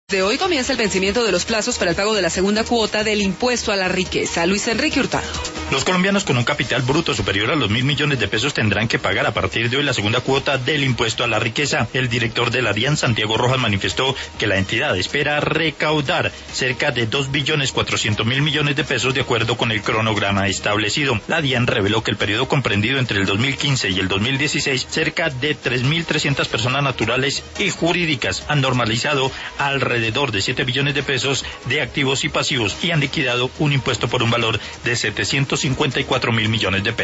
De hoy comienza el vencimiento de los plazos para el pago de la segunda cuota del impuesto a la riqueza. Luis Enrique Hurtado. Los colombianos con un capital bruto superior a los 1.000 millones de pesos tendrán que pagar a partir de hoy la segunda cuota del impuesto a la riqueza. El director de la DIAN, Santiago Rojas, manifestó que la entidad espera recaudar cerca de 2.400.000 millones de pesos de acuerdo con el cronograma establecido. La DIAN reveló que el periodo comprendido entre el 2015 y el 2016, cerca de 3.300 personas naturales y jurídicas han normalizado alrededor de 7 billones de pesos de activos y pasivos y han liquidado un impuesto por un valor de 754.000 millones de pesos.